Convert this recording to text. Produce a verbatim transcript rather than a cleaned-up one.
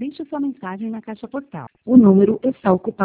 Deixe sua mensagem na caixa postal. O número está ocupado.